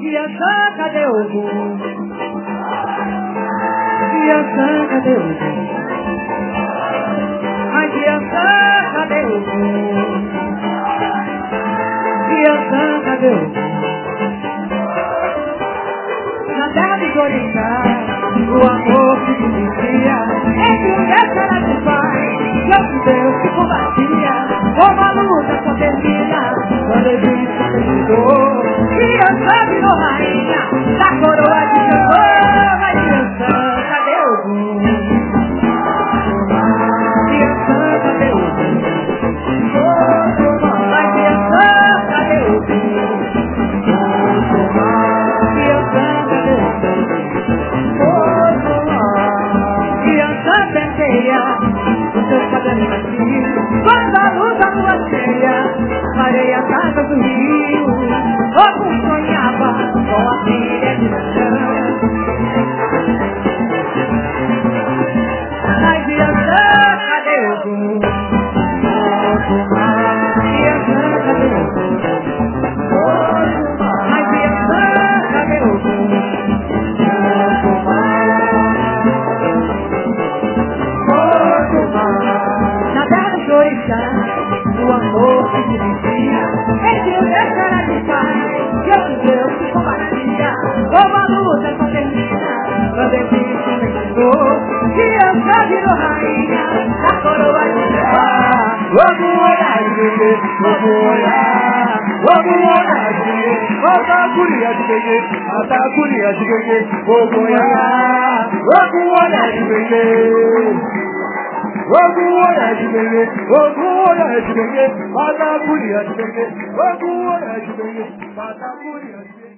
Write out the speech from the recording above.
Iaçã, cadê o Ogum? Iaçã, cadê o Ogum? Mas Iaçã, cadê o Ogum? Iaçã, cadê o Ogum? Na terra dos orixás, o amor que existia entre o era de pai, Deus Deus se combatia, uma luta acontecia, quando Egito terminou, Iaçã virou rainha da coroa de Jacó. Mas Iaçã, cadê o Ogum? Iaçã, cadê o Ogum? Mas Iaçã, cadê o Ogum? Criança penteia os seus cabelos macios, quando a luz da lua cheia clareia a casa do rio. Ogum sonhava com a filha de Iaçã. Mas Iaçã, cadê o Ogum? Iaçã, cadê o Ogum? Mas Iaçã, cadê o Ogum? Na terra dos orixás, o amor que dividia entre o era de pai, Deus se combatia, uma luta só termina quando Egito vencedor, Iaçã virou rainha da coroa de Jacó. Vamos olhar de bebê, vamos olhar, vamos olhar de bebê, atacuria de bebê, atacuria de bebê, vamos olhar de bebê. Vamos olhar de bebê, vamos olhar de bebê, atacuria de bebê, vamos olhar de bebê, atacuria de bebê.